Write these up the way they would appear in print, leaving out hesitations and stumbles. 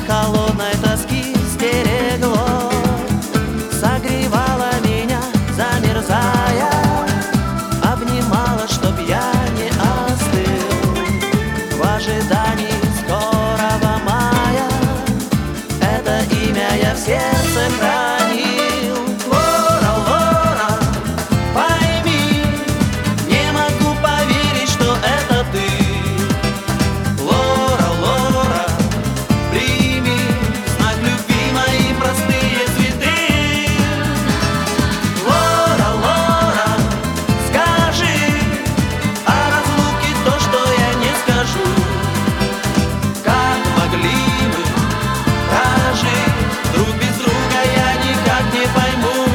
холодной тоски стерегло, согревало меня, замерзая, обнимала, чтоб я не остыл в ожидании скорого мая. Это имя я в сердце хранил. Лора, Лора, пойми, не могу поверить, что это ты. Лора, Лора, прими знак любви мои простые цветы. Лора, Лора, скажи о разлуке то, что я не скажу. Как могли мы прожить друг без друга, я никак не пойму.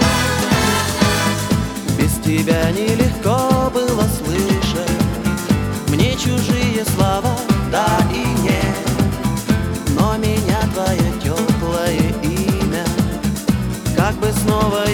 Без тебя нелегко было слышать мне чужие слова, да и нет. Но меня твое теплое имя как бы снова